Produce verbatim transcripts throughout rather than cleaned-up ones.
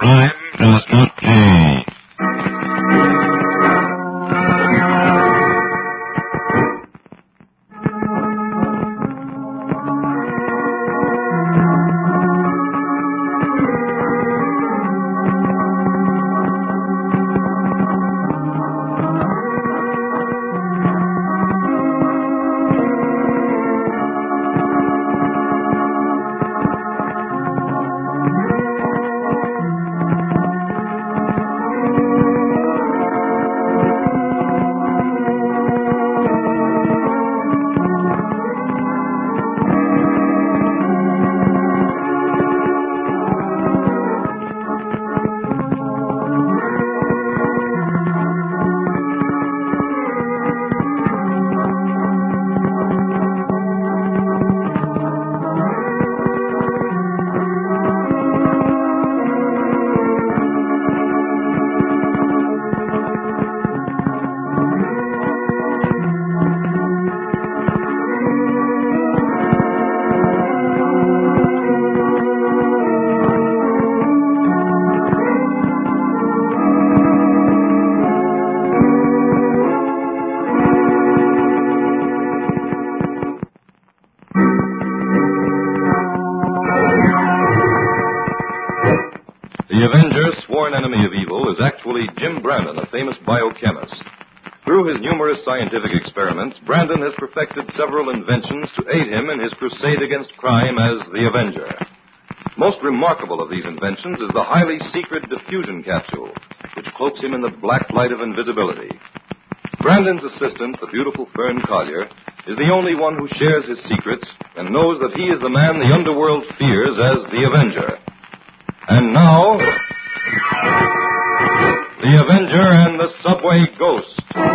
Crime does not pay. The Avenger, sworn enemy of evil, is actually Jim Brandon, a famous biochemist. Through his numerous scientific experiments, Brandon has perfected several inventions to aid him in his crusade against crime as the Avenger. Most remarkable of these inventions is the highly secret diffusion capsule, which cloaks him in the black light of invisibility. Brandon's assistant, the beautiful Fern Collier, is the only one who shares his secrets and knows that he is the man the underworld fears as the Avenger. And now, the Avenger and the Subway Ghost.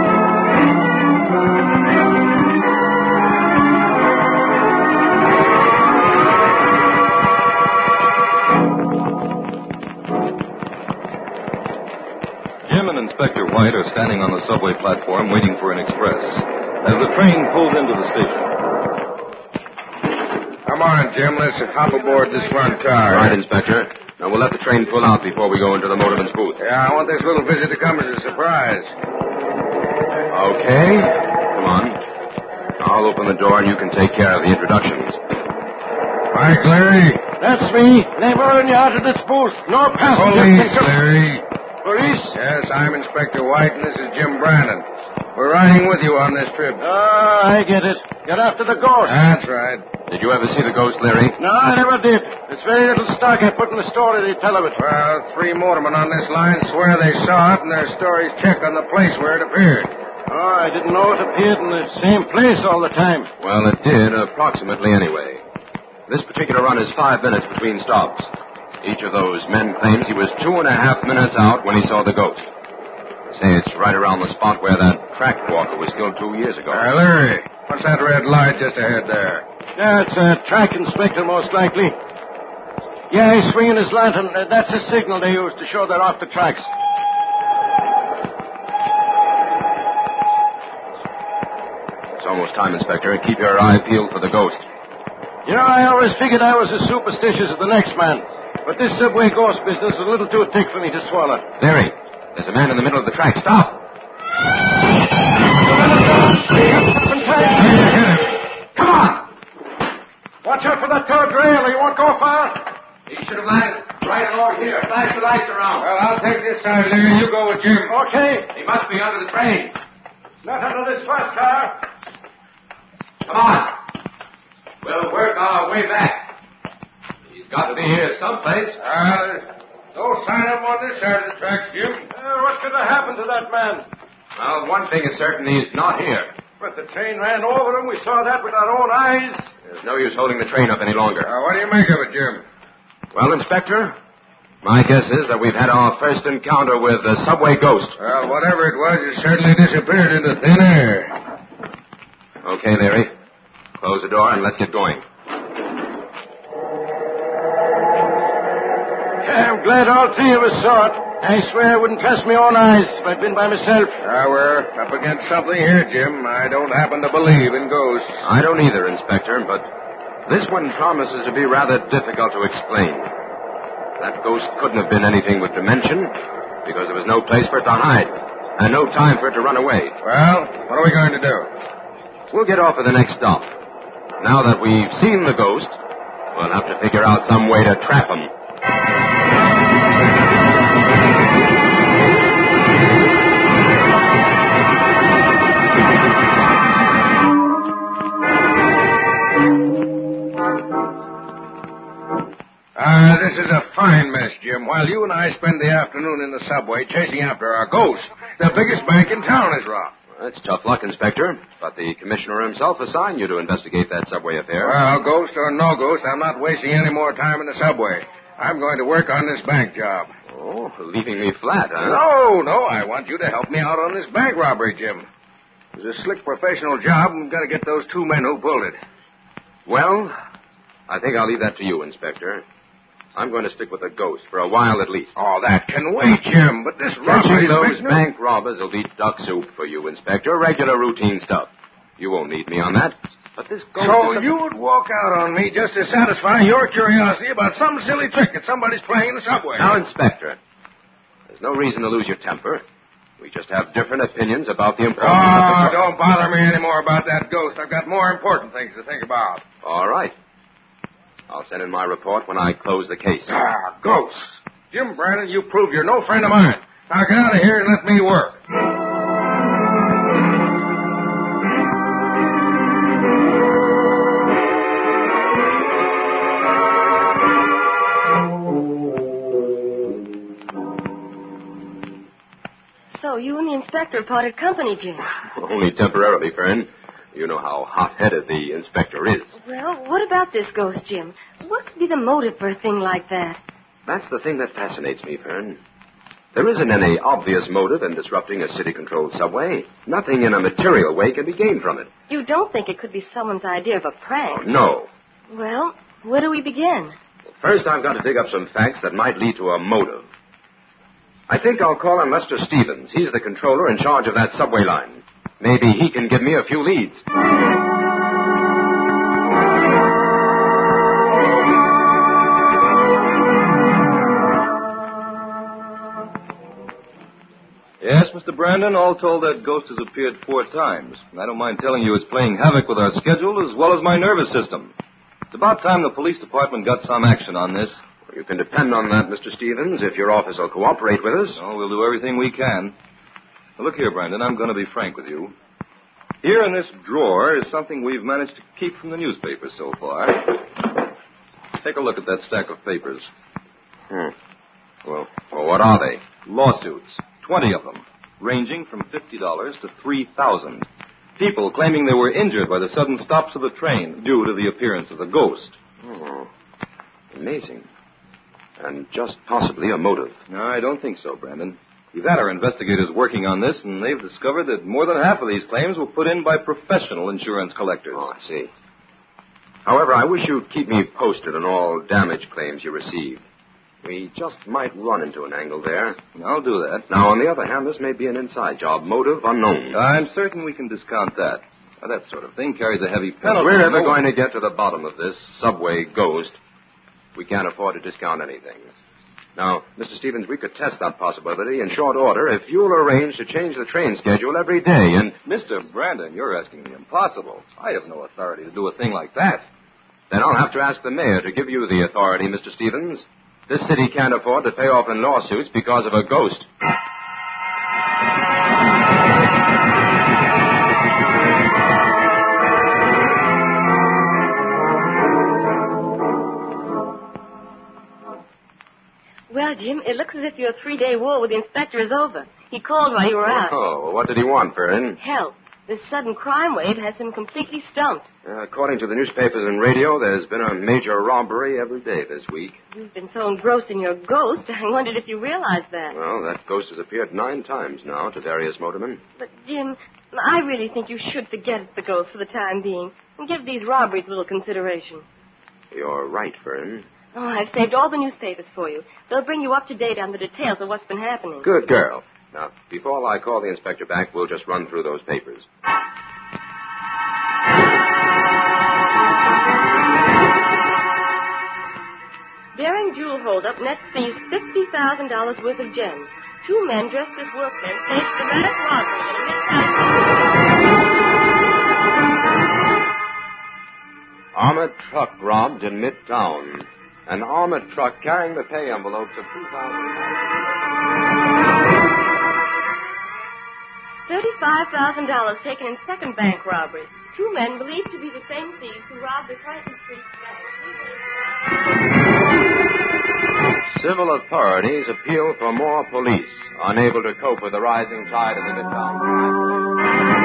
Jim and Inspector White are standing on the subway platform waiting for an express as the train pulls into the station. Come on, Jim. Let's hop aboard this front car. All right, Inspector. Now, we'll let the train pull out before we go into the motorman's booth. Yeah, I want this little visit to come as a surprise. Okay. Come on. I'll open the door and you can take care of the introductions. Mike, Larry. That's me. Never in out of this booth. No passengers. Police, Larry. Police? Yes, I'm Inspector White, and this is Jim Brandon. We're riding with you on this trip. Ah, I get it. Get after the ghost. That's right. Did you ever see the ghost, Larry? No, I never did. There's very little stock I put in the story they tell of it. Well, three motormen on this line swear they saw it, and their stories check on the place where it appeared. Oh, I didn't know it appeared in the same place all the time. Well, it did, approximately anyway. This particular run is five minutes between stops. Each of those men claims he was two and a half minutes out when he saw the ghost. Say it's right around the spot where that track walker was killed two years ago. Uh, Larry, what's that red light just ahead there? Yeah, it's a track inspector, most likely. Yeah, he's swinging his lantern. Uh, that's a signal they use to show they're off the tracks. It's almost time, Inspector. Keep your eye peeled for the ghost. You know, I always figured I was as superstitious as the next man. But this subway ghost business is a little too thick for me to swallow. Larry, there's a man in the middle of the track. Stop! Come on! Watch out for that third rail, or you won't go far. He should have landed right along here. Flash the lights around. Well, I'll take this side, Larry. You go with Jim. Okay. He must be under the train. Not under this first car. Come on. We'll work our way back. He's got to be here someplace. Uh, no sign of him on this side of the tracks, Jim. Uh, what could have happened to that man? Well, one thing is certain, he's not here. But the train ran over him. We saw that with our own eyes. There's no use holding the train up any longer. Uh, what do you make of it, Jim? Well, Inspector, my guess is that we've had our first encounter with the subway ghost. Well, whatever it was, it certainly disappeared into thin air. Okay, Larry. Close the door and let's get going. Yeah, I'm glad all three of us saw it. I swear I wouldn't trust my own eyes if I'd been by myself. Uh, we're up against something here, Jim. I don't happen to believe in ghosts. I don't either, Inspector, but this one promises to be rather difficult to explain. That ghost couldn't have been anything with dimension because there was no place for it to hide and no time for it to run away. Well, what are we going to do? We'll get off at the next stop. Now that we've seen the ghost, we'll have to figure out some way to trap him. Uh, this is a fine mess, Jim. While you and I spend the afternoon in the subway chasing after our ghost, the biggest bank in town is robbed. That's tough luck, Inspector. But the commissioner himself assigned you to investigate that subway affair. Well, ghost or no ghost, I'm not wasting any more time in the subway. I'm going to work on this bank job. Oh, leaving me flat, huh? No, no, I want you to help me out on this bank robbery, Jim. It's a slick professional job, and we've got to get those two men who pulled it. Well, I think I'll leave that to you, Inspector. I'm going to stick with the ghost for a while at least. Oh, that can wait, Jim, but this robbery... Those bank robbers will be duck soup for you, Inspector. Regular routine stuff. You won't need me on that. But this ghost... So is a... you would walk out on me just to satisfy your curiosity about some silly trick that somebody's playing in the subway. Now, Inspector, there's no reason to lose your temper. We just have different opinions about the importance oh, of the... don't bother me anymore about that ghost. I've got more important things to think about. All right. I'll send in my report when I close the case. Ah, ghosts. Jim Brandon, you prove you're no friend of mine. Now get out of here and let me work. So you and the inspector parted company, Jim. Only temporarily, Fern. You know how hot-headed the inspector is. Well, what about this ghost, Jim? What could be the motive for a thing like that? That's the thing that fascinates me, Fern. There isn't any obvious motive in disrupting a city-controlled subway. Nothing in a material way can be gained from it. You don't think it could be someone's idea of a prank? Oh, no. Well, where do we begin? First, I've got to dig up some facts that might lead to a motive. I think I'll call on Lester Stevens. He's the controller in charge of that subway line. Maybe he can give me a few leads. Yes, Mister Brandon, all told, that ghost has appeared four times. And I don't mind telling you it's playing havoc with our schedule as well as my nervous system. It's about time the police department got some action on this. Well, you can depend on that, Mister Stevens, if your office will cooperate with us. Oh, we'll do everything we can. Now, look here, Brandon, I'm going to be frank with you. Here in this drawer is something we've managed to keep from the newspapers so far. Take a look at that stack of papers. Hmm. Well, well, what are they? Lawsuits. Twenty of them, ranging from fifty dollars to three thousand dollars. People claiming they were injured by the sudden stops of the train due to the appearance of the ghost. Oh, amazing. And just possibly a motive. No, I don't think so, Brandon. We've had our investigators working on this, and they've discovered that more than half of these claims were put in by professional insurance collectors. Oh, I see. However, I wish you'd keep me posted on all damage claims you receive. We just might run into an angle there. I'll do that. Now, on the other hand, this may be an inside job. Motive unknown. I'm certain we can discount that. Now, that sort of thing carries a heavy penalty. If we're ever no... going to get to the bottom of this subway ghost, we can't afford to discount anything. Now, Mister Stevens, we could test that possibility in short order if you'll arrange to change the train schedule every day and... Mister Brandon, you're asking the impossible. I have no authority to do a thing like that. Then I'll have to ask the mayor to give you the authority, Mister Stevens. This city can't afford to pay off in lawsuits because of a ghost. Well, Jim, it looks as if your three-day war with the inspector is over. He called while you were out. Oh, what did he want, Fern? Help. This sudden crime wave has him completely stumped. Uh, according to the newspapers and radio, there's been a major robbery every day this week. You've been so engrossed in your ghost, I wondered if you realized that. Well, that ghost has appeared nine times now to Darius Motorman. But, Jim, I really think you should forget the ghost for the time being and give these robberies a little consideration. You're right, Fern. Oh, I've saved all the newspapers for you. They'll bring you up to date on the details of what's been happening. Good girl. Now, before I call the inspector back, we'll just run through those papers. daring jewel holdup nets thieves fifty thousand dollars worth of gems. Two men dressed as workmen staged dramatic robbery in a midtown. Armored truck robbed in Midtown. An armored truck carrying the pay envelopes of two thousand dollars. Thirty-five thousand dollars taken in second bank robbery. Two men believed to be the same thieves who robbed the Clinton Street bank. Civil authorities appeal for more police, unable to cope with the rising tide of the Midtown crime.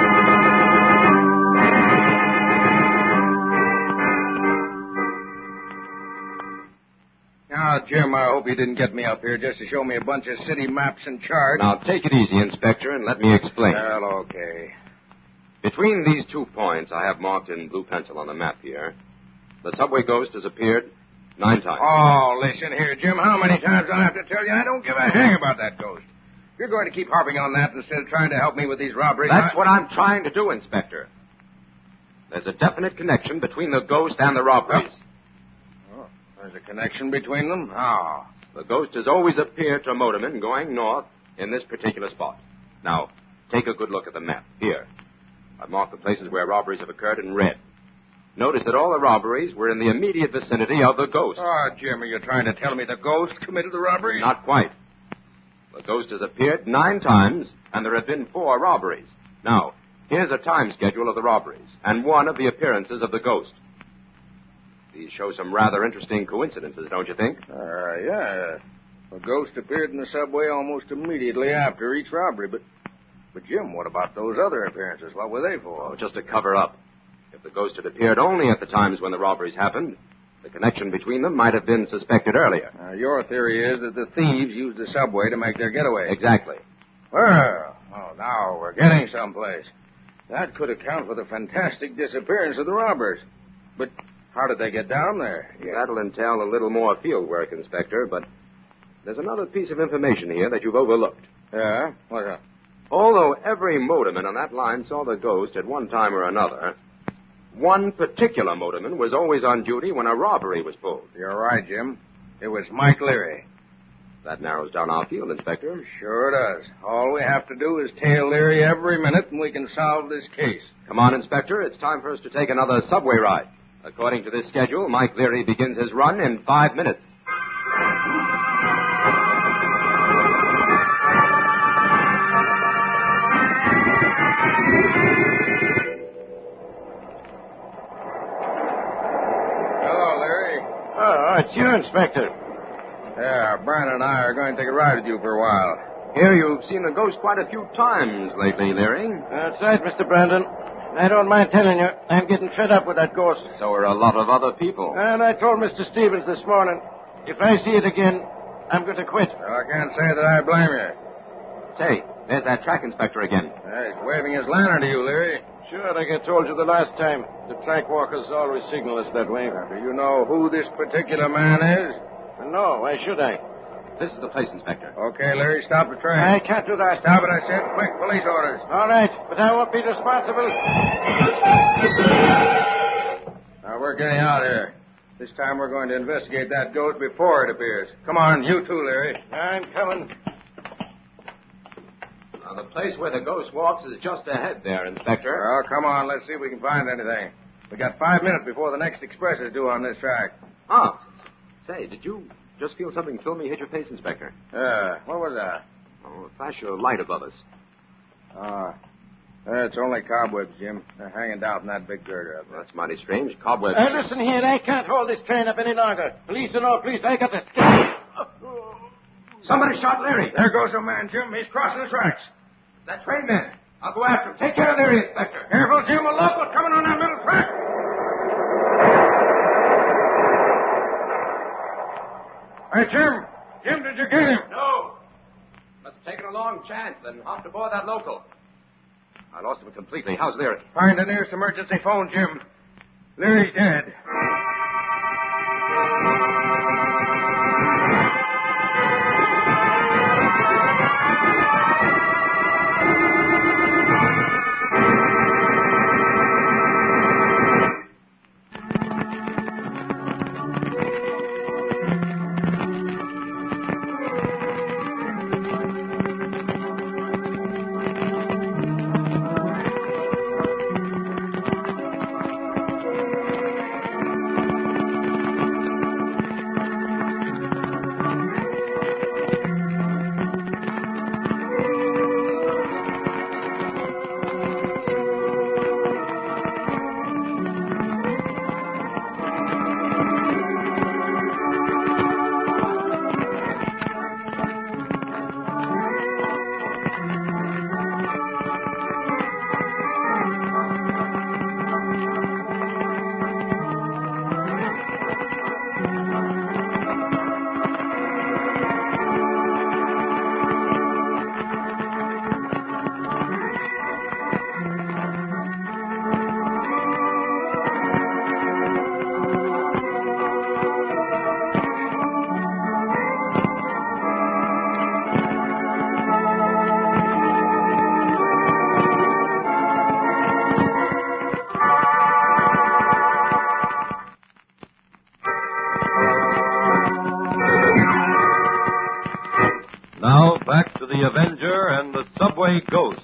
Now, Jim, I hope you didn't get me up here just to show me a bunch of city maps and charts. Now, take it easy, Inspector, and let me explain. Well, okay. Between these two points I have marked in blue pencil on the map here, the subway ghost has appeared nine times. Oh, listen here, Jim. How many times do I have to tell you I don't give a hang about that ghost? You're going to keep harping on that instead of trying to help me with these robberies. That's I... what I'm trying to do, Inspector. There's a definite connection between the ghost and the robberies. Oh, there's a connection between them? How? The ghost has always appeared to motormen going north in this particular spot. Now, take a good look at the map. Here. I've marked the places where robberies have occurred in red. Notice that all the robberies were in the immediate vicinity of the ghost. Oh, Jim, are you trying to tell me the ghost committed the robbery? Not quite. The ghost has appeared nine times, and there have been four robberies. Now, here's a time schedule of the robberies, and one of the appearances of the ghost. These show some rather interesting coincidences, don't you think? Uh, yeah. The ghost appeared in the subway almost immediately after each robbery, but... But, Jim, what about those other appearances? What were they for? Oh, just to cover up. If the ghost had appeared only at the times when the robberies happened, the connection between them might have been suspected earlier. Uh, your theory is that the thieves used the subway to make their getaway. Exactly. Well, oh, now we're getting someplace. That could account for the fantastic disappearance of the robbers. But how did they get down there? Yeah. That'll entail a little more field work, Inspector, but there's another piece of information here that you've overlooked. Yeah? What's that? Although every motorman on that line saw the ghost at one time or another, one particular motorman was always on duty when a robbery was pulled. You're right, Jim. It was Mike Leary. That narrows down our field, Inspector. Sure does. All we have to do is tail Leary every minute, and we can solve this case. Come on, Inspector. It's time for us to take another subway ride. According to this schedule, Mike Leary begins his run in five minutes. It's you, Inspector. Yeah, Brandon and I are going to take a ride with you for a while. Here, you've seen the ghost quite a few times lately, Leary. That's right, Mister Brandon. I don't mind telling you, I'm getting fed up with that ghost. So are a lot of other people. And I told Mister Stevens this morning, if I see it again, I'm going to quit. Well, I can't say that I blame you. Say, there's that track inspector again. Yeah, he's waving his lantern to you, Leary. Sure, like I told you the last time. The track walkers always signal us that way. Now, do you know who this particular man is? No, why should I? This is the place, Inspector. Okay, Larry, stop the train. I can't do that. Stop it, I said. Quick, police orders. All right, but I won't be responsible. Now, we're getting out of here. This time we're going to investigate that ghost before it appears. Come on, you too, Larry. I'm coming. Now, the place where the ghost walks is just ahead there, Inspector. Well, come on. Let's see if we can find anything. We got five minutes before the next express is due on this track. Ah, say, did you just feel something filmy hit your face, Inspector? Yeah, what was that? Oh, a flash of light above us. Ah, uh, it's only cobwebs, Jim. They're hanging down from that big girder up there. That's mighty strange. Cobwebs. Uh, listen here, I can't hold this train up any longer. Police or no police, I got to escape. Somebody shot Leary. There goes a man, Jim. He's crossing the tracks. That train man. I'll go after him. Take care of Leary, Inspector. Careful, Jim. A local's coming on that middle track. Hey, Jim. Jim, did you get him? No. Must have taken a long chance and hopped aboard that local. I lost him completely. How's Leary? Find the nearest emergency phone, Jim. Leary's dead. Now, back to the Avenger and the Subway Ghost.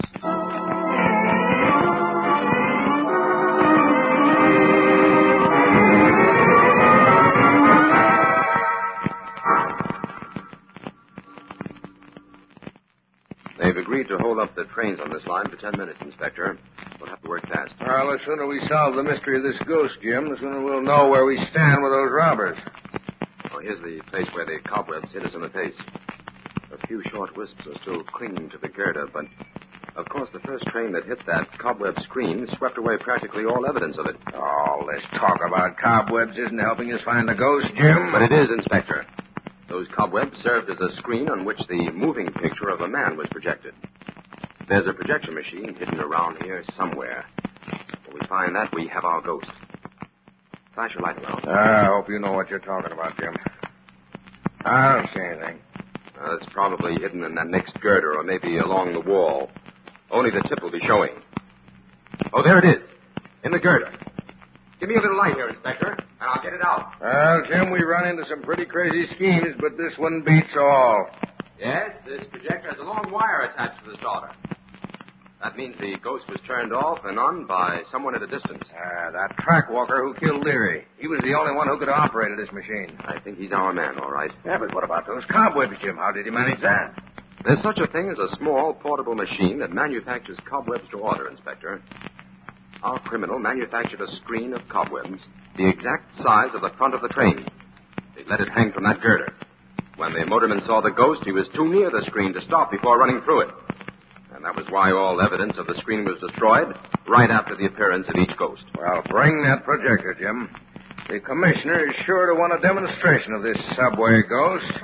They've agreed to hold up the trains on this line for ten minutes, Inspector. We'll have to work fast. Well, the sooner we solve the mystery of this ghost, Jim, the sooner we'll know where we stand with those robbers. Oh, here's the place where the cobwebs hit us in the face. A few short wisps are still clinging to the girder, but, of course, the first train that hit that cobweb screen swept away practically all evidence of it. All this talk about cobwebs isn't helping us find the ghost, Jim. But it is, Inspector. Those cobwebs served as a screen on which the moving picture of a man was projected. There's a projection machine hidden around here somewhere. When we find that, we have our ghost. Flash your light around. I hope you know what you're talking about, Jim. I don't see anything. Uh, it's probably hidden in that next girder or maybe along the wall. Only the tip will be showing. Oh, there it is. In the girder. Give me a little light here, Inspector, and I'll get it out. Well, Jim, we run into some pretty crazy schemes, but this one beats all. Yes, this projector has a long wire attached to the solder. That means the ghost was turned off and on by someone at a distance. Ah, that track walker who killed Leary. He was the only one who could have operated this machine. I think he's our man, all right. Yeah, but what about those cobwebs, Jim? How did he manage that? There's such a thing as a small, portable machine that manufactures cobwebs to order, Inspector. Our criminal manufactured a screen of cobwebs the exact size of the front of the train. They let it hang from that girder. When the motorman saw the ghost, he was too near the screen to stop before running through it. And that was why all evidence of the screen was destroyed right after the appearance of each ghost. Well, bring that projector, Jim. The commissioner is sure to want a demonstration of this subway ghost.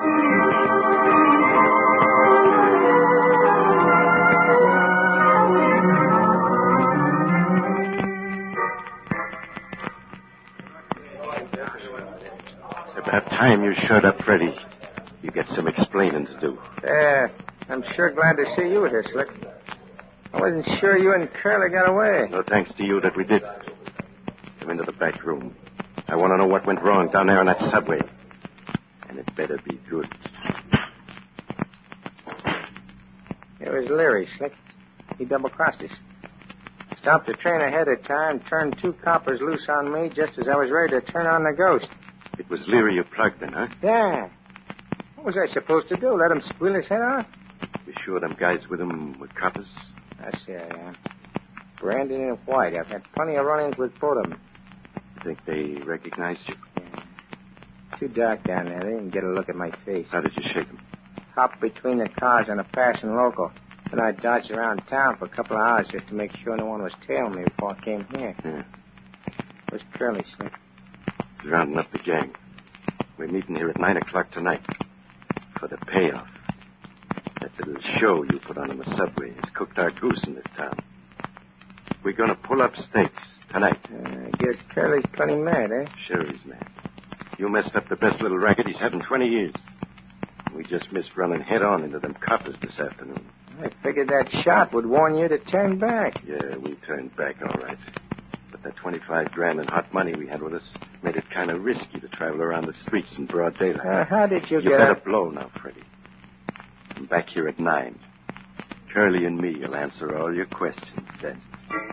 It's about time you showed up, Freddie. You get some explaining to do. Yeah, I'm sure glad to see you here, Slick. I wasn't sure you and Curly got away. No thanks to you that we did. Come into the back room. I want to know what went wrong down there on that subway. And it better be good. It was Leary, Slick. He double-crossed us. Stopped the train ahead of time, turned two coppers loose on me just as I was ready to turn on the ghost. It was Leary you plugged in, huh? Yeah. What was I supposed to do? Let him squeal his head off? You sure them guys with him were coppers? I see I am. Brandon and White. I've had plenty of run-ins with both of them. You think they recognized you? Yeah. Too dark down there. They didn't get a look at my face. How did you shake them? Hopped between the cars on a passing local. Then I dodged around town for a couple of hours just to make sure no one was tailing me before I came here. Yeah. It was Curly, Slick. He's rounding up the gang. We're meeting here at nine o'clock tonight for the payoff. That little show you put on in the subway has cooked our goose in this town. We're going to pull up stakes tonight. Uh, I guess Curly's plenty mad, eh? Sure he's mad. You messed up the best little racket he's had in twenty years. We just missed running head-on into them coppers this afternoon. I figured that shot would warn you to turn back. Yeah, we turned back all right. But that twenty-five grand in hot money we had with us made it kind of risky to travel around the streets in broad daylight. Uh, how did you, you get better up? blow now, Freddie. I'm back here at nine. Curly and me will answer all your questions then.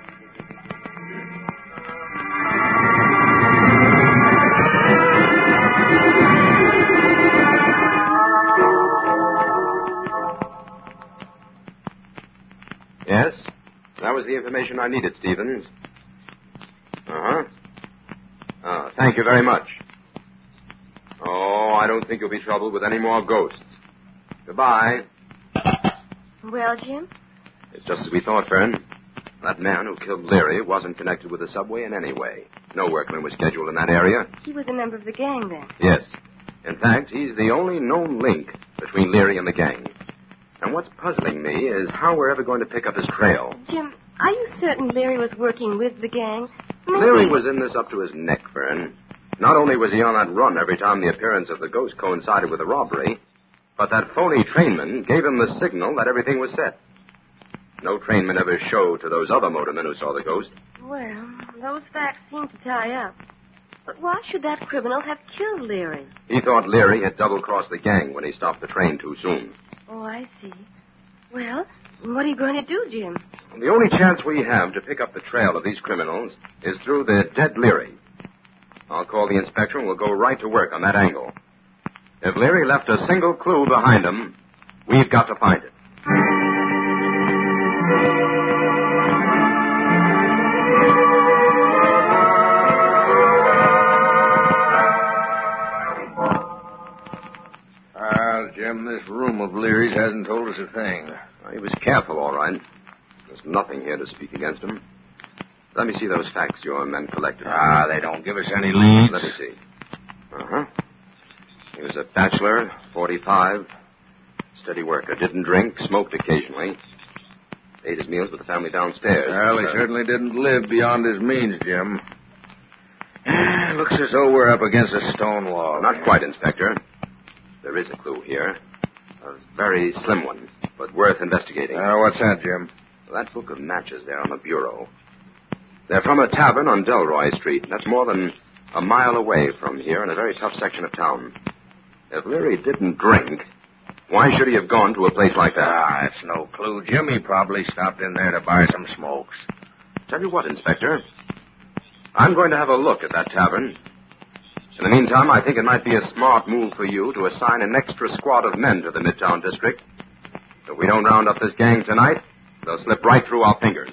Yes? That was the information I needed, Stevens. Uh-huh. Uh, thank you very much. Oh, I don't think you'll be troubled with any more ghosts. Goodbye. Well, Jim? It's just as we thought, Fern. That man who killed Leary wasn't connected with the subway in any way. No workman was scheduled in that area. He was a member of the gang then. Yes. In fact, he's the only known link between Leary and the gang. And what's puzzling me is how we're ever going to pick up his trail. Jim, are you certain Leary was working with the gang? Maybe... Leary was in this up to his neck, Fern. Not only was he on that run every time the appearance of the ghost coincided with the robbery, but that phony trainman gave him the signal that everything was set. No trainman ever showed to those other motormen who saw the ghost. Well, those facts seem to tie up. But why should that criminal have killed Leary? He thought Leary had double-crossed the gang when he stopped the train too soon. Oh, I see. Well, what are you going to do, Jim? The only chance we have to pick up the trail of these criminals is through the dead Leary. I'll call the inspector and we'll go right to work on that angle. If Leary left a single clue behind him, we've got to find it. Well, Jim, this room of Leary's hasn't told us a thing. Well, he was careful, all right. There's nothing here to speak against him. Let me see those facts your men collected. Ah, they don't give us any leads. Let me see. Uh-huh. He was a bachelor, forty-five, steady worker, didn't drink, smoked occasionally, ate his meals with the family downstairs. Well, he uh, certainly didn't live beyond his means, Jim. Looks as though we're up against a stone wall. Not quite, Inspector. There is a clue here. A very slim one, but worth investigating. Uh, what's that, Jim? That book of matches there on the bureau. They're from a tavern on Delroy Street. That's more than a mile away from here in a very tough section of town. If Leary didn't drink, why should he have gone to a place like that? Ah, that's no clue, Jim. He probably stopped in there to buy some smokes. Tell you what, Inspector. I'm going to have a look at that tavern. In the meantime, I think it might be a smart move for you to assign an extra squad of men to the Midtown District. If we don't round up this gang tonight, they'll slip right through our fingers.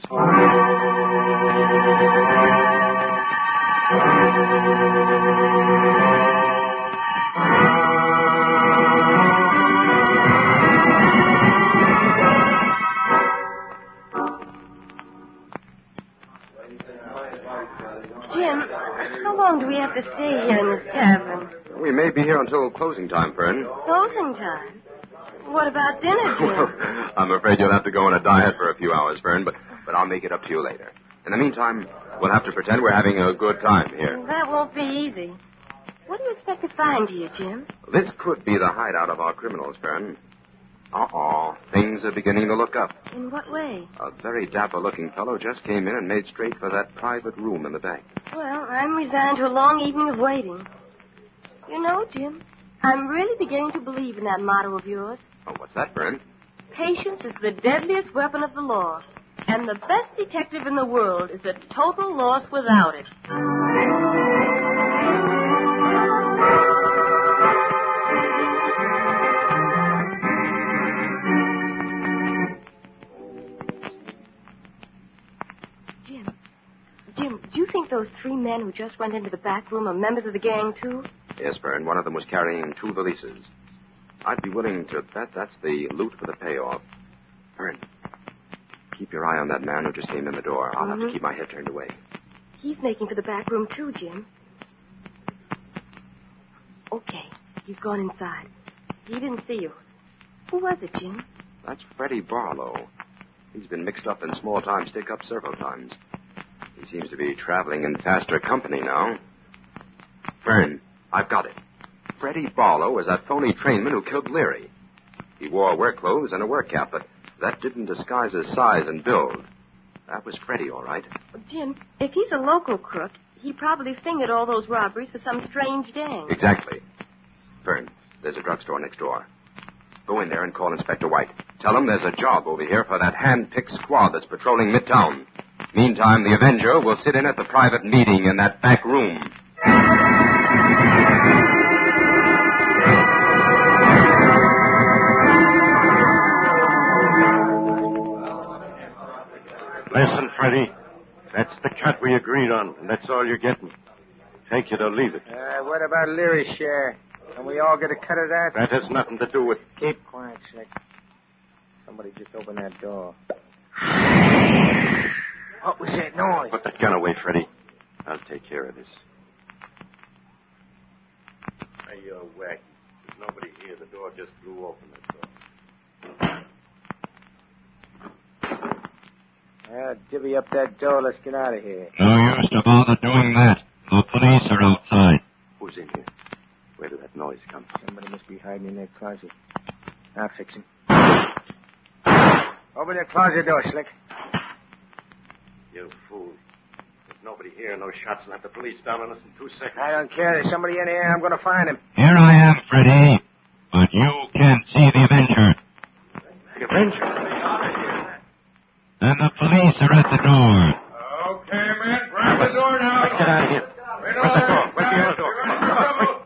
Jim, how long do we have to stay here in this tavern? We may be here until closing time, Fern. Closing time? What about dinner, Jim? Well, I'm afraid you'll have to go on a diet for a few hours, Fern, but, but I'll make it up to you later. In the meantime, we'll have to pretend we're having a good time here. That won't be easy. What do you expect to find here, Jim? This could be the hideout of our criminals, Fern. Uh-oh. Things are beginning to look up. In what way? A very dapper-looking fellow just came in and made straight for that private room in the back. Well, I'm resigned to a long evening of waiting. You know, Jim, I'm really beginning to believe in that motto of yours. Oh, what's that, Fern? Patience is the deadliest weapon of the law, and the best detective in the world is a total loss without it. Jim, Jim, do you think those three men who just went into the back room are members of the gang, too? Yes, Fern. One of them was carrying two valises. I'd be willing to bet that's the loot for the payoff. Fern, keep your eye on that man who just came in the door. I'll Mm-hmm. have to keep my head turned away. He's making for the back room, too, Jim. Okay, he's gone inside. He didn't see you. Who was it, Jim? That's Freddie Barlow. He's been mixed up in small-time stick-ups several times. He seems to be traveling in faster company now. Fern, I've got it. Freddie Barlow was that phony trainman who killed Leary. He wore work clothes and a work cap, but that didn't disguise his size and build. That was Freddie, all right. Jim, if he's a local crook, he probably fingered all those robberies for some strange gang. Exactly. Fern, there's a drugstore next door. Go in there and call Inspector White. Tell him there's a job over here for that hand-picked squad that's patrolling Midtown. Meantime, the Avenger will sit in at the private meeting in that back room. Listen, Freddie. That's the cut we agreed on, and that's all you're getting. Take it or leave it. Uh, what about Leary's share? Can we all get a cut of that? That has nothing to do with... Keep quiet, Slick. Somebody just opened that door. What was that noise? Put that gun away, Freddie. I'll take care of this. Hey, you're wacky. There's nobody here. The door just flew open, that's all. Well, divvy up that door. Let's get out of here. No use to bother doing that. The police are outside. Who's in here? Where did that noise come from? Somebody must be hiding in that closet. I'll fix him. Open the closet door, Slick. You fool. There's nobody here. No shots, and have the police down on us in two seconds. I don't care. There's somebody in here. I'm going to find him. Here I am, Freddie. But you can't see the Avenger. Avenger. And the police are at the door. Okay, men, grab the door now. Let's get out of here. Where's Where's the door? Where's the other door? Come on, come on, quick.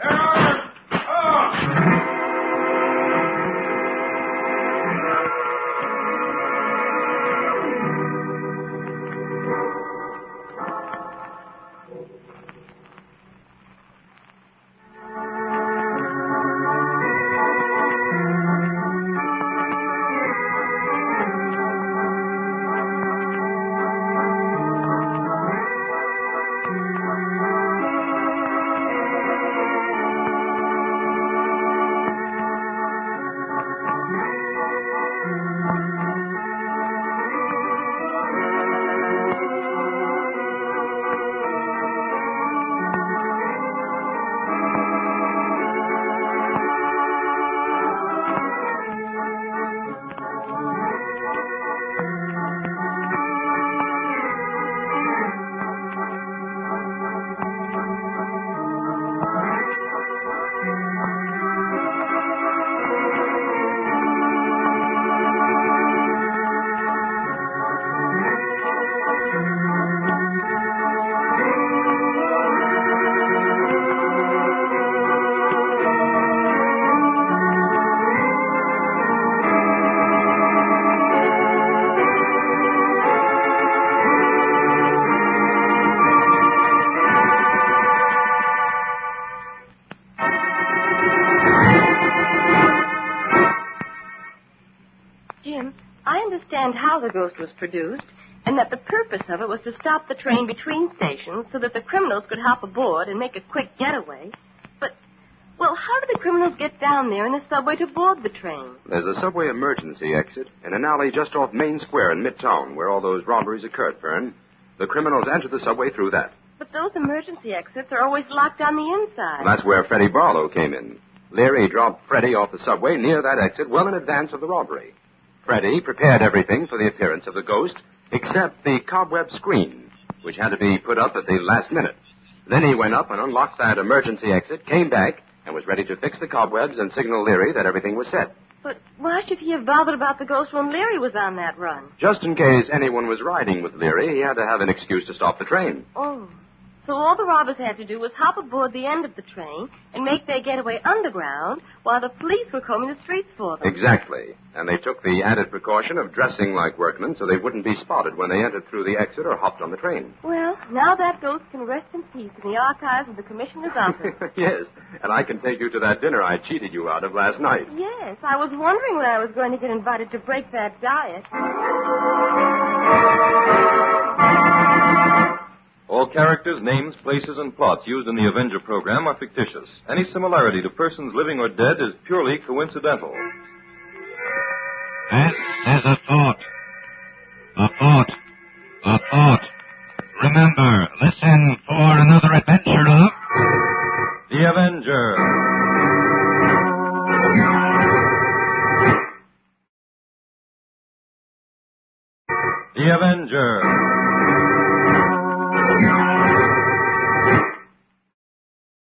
Jim, I understand how the ghost was produced, and that the purpose of it was to stop the train between stations so that the criminals could hop aboard and make a quick getaway. But, well, how did the criminals get down there in the subway to board the train? There's a subway emergency exit in an alley just off Main Square in Midtown where all those robberies occurred, Fern. The criminals entered the subway through that. But those emergency exits are always locked on the inside. That's where Freddie Barlow came in. Leary dropped Freddie off the subway near that exit well in advance of the robbery. Freddie prepared everything for the appearance of the ghost, except the cobweb screen, which had to be put up at the last minute. Then he went up and unlocked that emergency exit, came back, and was ready to fix the cobwebs and signal Leary that everything was set. But why should he have bothered about the ghost when Leary was on that run? Just in case anyone was riding with Leary, he had to have an excuse to stop the train. Oh. So all the robbers had to do was hop aboard the end of the train and make their getaway underground while the police were combing the streets for them. Exactly. And they took the added precaution of dressing like workmen so they wouldn't be spotted when they entered through the exit or hopped on the train. Well, now that ghost can rest in peace in the archives of the commissioner's office. Yes, and I can take you to that dinner I cheated you out of last night. Yes, I was wondering when I was going to get invited to break that diet. All characters, names, places, and plots used in the Avenger program are fictitious. Any similarity to persons living or dead is purely coincidental. This is a thought. A thought. A thought. Remember, listen for another adventure of... The Avenger. The Avenger.